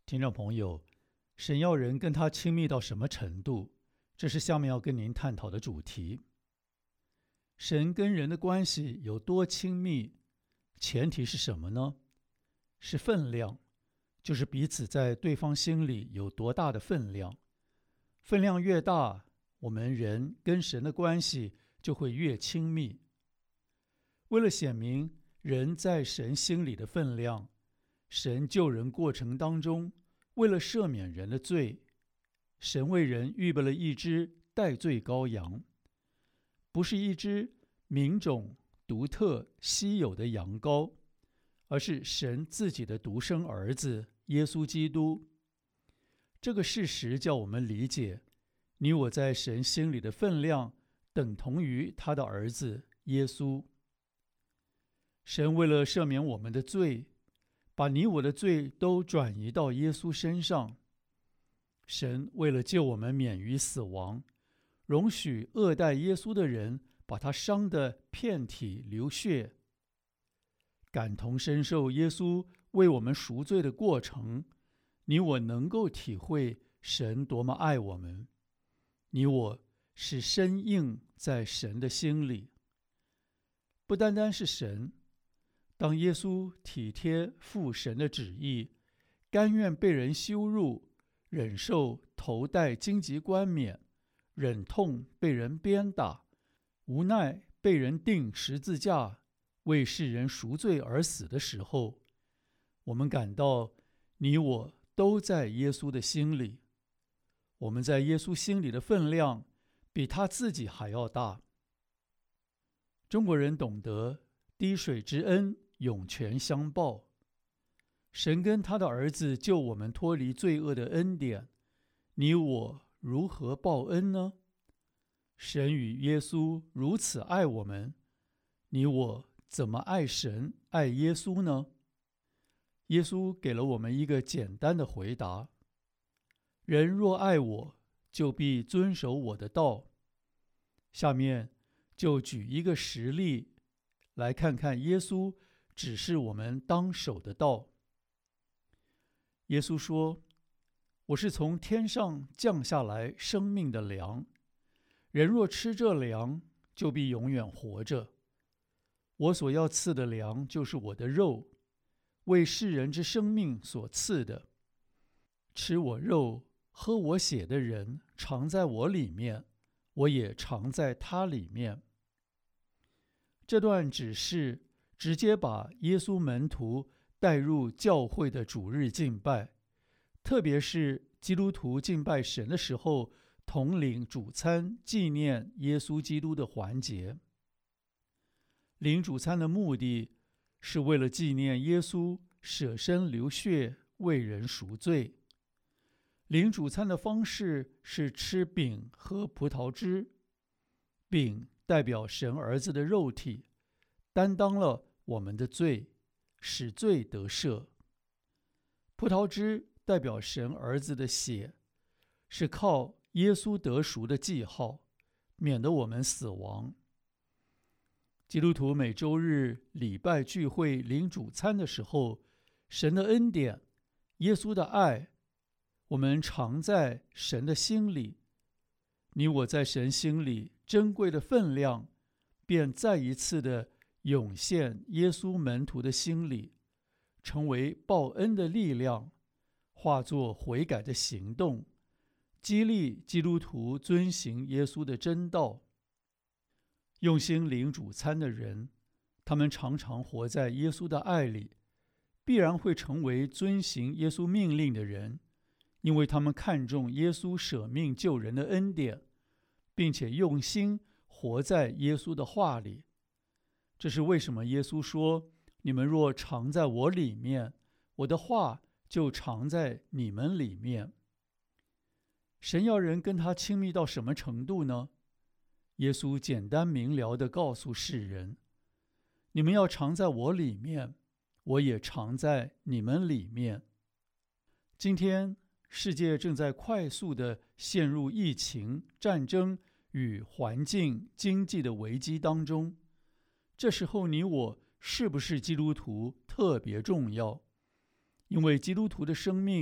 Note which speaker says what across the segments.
Speaker 1: 听众朋友，神要人跟他亲密到什么程度？这是下面要跟您探讨的主题。神跟人的关系有多亲密？前提是什么呢？是分量，就是彼此在对方心里有多大的分量。分量越大，我们人跟神的关系就会越亲密。为了显明人在神心里的分量，神救人过程当中，为了赦免人的罪，神为人预备了一只代罪羔羊，不是一只名种独特稀有的羊羔，而是神自己的独生儿子耶稣基督。这个事实叫我们理解，你我在神心里的分量等同于他的儿子耶稣。神为了赦免我们的罪，把你我的罪都转移到耶稣身上。神为了救我们免于死亡，容许恶待耶稣的人把他伤得遍体流血。感同身受耶稣为我们赎罪的过程，你我能够体会神多么爱我们。你我是深印在神的心里。不单单是神，当耶稣体贴父神的旨意，甘愿被人羞辱，忍受头戴荆棘冠冕，忍痛被人鞭打，无奈被人钉十字架，为世人赎罪而死的时候，我们感到你我都在耶稣的心里。我们在耶稣心里的分量比他自己还要大。中国人懂得滴水之恩涌泉相报，神跟他的儿子救我们脱离罪恶的恩典，你我如何报恩呢？神与耶稣如此爱我们，你我怎么爱神爱耶稣呢？耶稣给了我们一个简单的回答：人若爱我，就必遵守我的道。下面就举一个实例来看看耶稣指示我们当守的道。耶稣说：我是从天上降下来生命的粮，人若吃这粮，就必永远活着。我所要赐的粮就是我的肉，为世人之生命所赐的。吃我肉喝我血的人常在我里面，我也常在他里面。这段指示直接把耶稣门徒带入教会的主日敬拜，特别是基督徒敬拜神的时候，统领主餐纪念耶稣基督的环节。领主餐的目的是为了纪念耶稣舍身流血为人赎罪。领主餐的方式是吃饼喝葡萄汁，饼代表神儿子的肉体，担当了我们的罪，使罪得赦。葡萄汁代表神儿子的血，是靠耶稣得赎的记号，免得我们死亡。基督徒每周日礼拜聚会领主餐的时候，神的恩典，耶稣的爱，我们常在神的心里，你我在神心里珍贵的分量，便再一次的涌现耶稣门徒的心里，成为报恩的力量，化作悔改的行动，激励基督徒遵行耶稣的真道。用心领主餐的人，他们常常活在耶稣的爱里，必然会成为遵行耶稣命令的人，因为他们看重耶稣舍命救人的恩典，并且用心活在耶稣的话里。这是为什么耶稣说：你们若常在我里面，我的话就常在你们里面。神要人跟他亲密到什么程度呢？耶稣简单明了地告诉世人：你们要常在我里面，我也常在你们里面。今天世界正在快速地陷入疫情、战争与环境、经济的危机当中。这时候你我是不是基督徒特别重要，因为基督徒的生命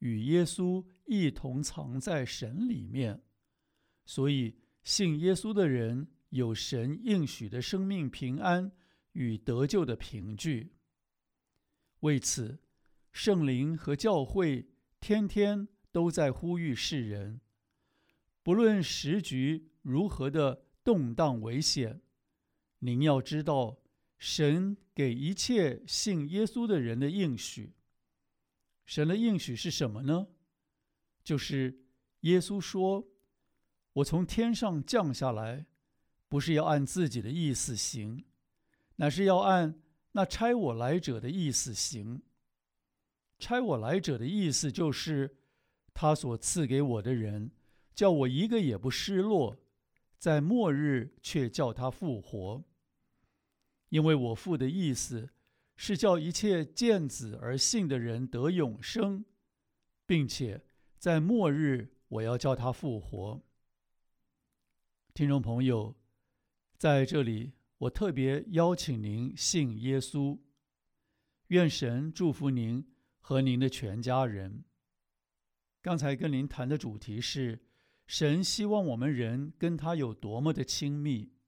Speaker 1: 与耶稣一同藏在神里面，所以信耶稣的人有神应许的生命平安与得救的凭据。为此，圣灵和教会天天都在呼吁世人，不论时局如何的动荡危险，您要知道神给一切信耶稣的人的应许。神的应许是什么呢？就是耶稣说，我从天上降下来，不是要按自己的意思行，乃是要按那差我来者的意思行。差我来者的意思就是，他所赐给我的人，叫我一个也不失落，在末日却叫他复活。因为我父的意思是叫一切见子而信的人得永生，并且在末日我要叫他复活。听众朋友，在这里我特别邀请您信耶稣，愿神祝福您和您的全家人。刚才跟您谈的主题是，神希望我们人跟他有多么的亲密。